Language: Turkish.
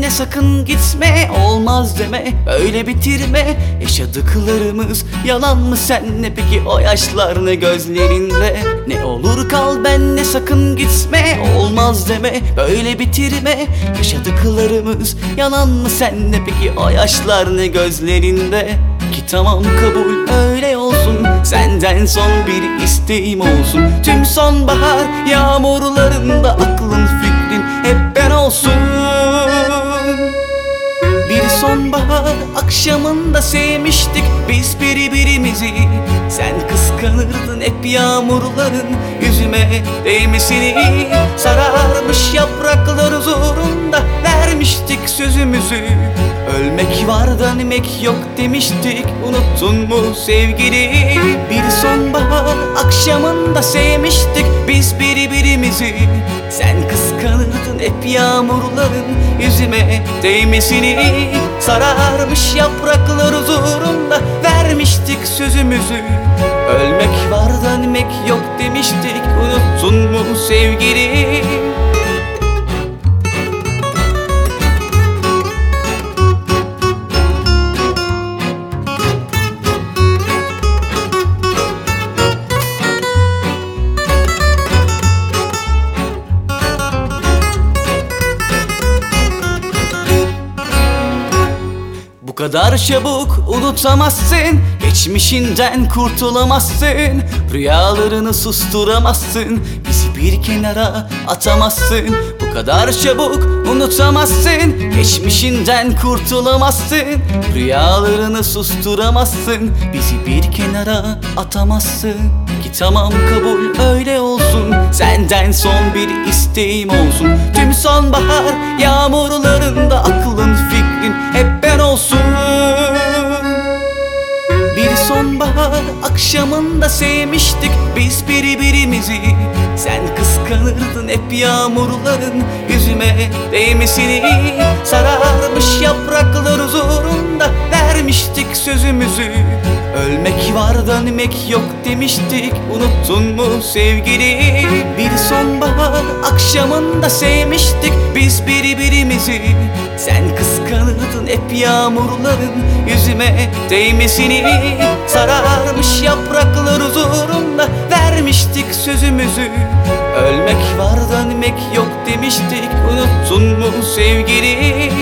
benle sakın gitme, olmaz deme, böyle bitirme. Yaşadıklarımız yalan mı senle, peki o yaşlar ne gözlerinde? Ne olur kal benle sakın gitme, olmaz deme, böyle bitirme. Yaşadıklarımız yalan mı senle, peki o yaşlar ne gözlerinde? Ki tamam kabul öyle olsun, senden son bir isteğim olsun. Tüm sonbahar yağmurlarında aklın fikrin hep ben olsun. Bir sonbahar akşamında sevmiştik biz birbirimizi. Sen kıskanırdın hep yağmurların yüzüme değmesini. Sararmış yapraklar huzurunda vermiştik sözümüzü. Ölmek var da demek yok demiştik, unuttun mu sevgili? Bir sonbahar akşamında sevmiştik biz birbirimizi. Sen kıskanırdın hep yağmurların yüzüme değmesini. Sararmış yapraklar huzurunda vermiştik sözümüzü. Ölmek var da demek yok demiştik, unuttun mu sevgili? Bu kadar çabuk unutamazsın, geçmişinden kurtulamazsın. Rüyalarını susturamazsın, bizi bir kenara atamazsın. Bu kadar çabuk unutamazsın, geçmişinden kurtulamazsın. Rüyalarını susturamazsın, bizi bir kenara atamazsın. Ki tamam kabul öyle olsun, senden son bir isteğim olsun. Tüm sonbahar yağmurlarında aklın fikrin hep ben olsun. Bir sonbahar akşamında sevmiştik biz birbirimizi. Sen kıskanırdın hep yağmurların yüzüme değmesini. Sararmış yapraklar huzurunda vermiştik sözümüzü. Ölmek var da demek yok demiştik, unuttun mu sevgili? Bir sonbahar akşamında sevmiştik biz birbirimizi. Sen kıskanırdın hep yağmurların yüzüme değmesini. Sararmış yapraklar huzurunda vermiştik sözümüzü. Ölmek var da demek yok demiştik, unuttun mu sevgili?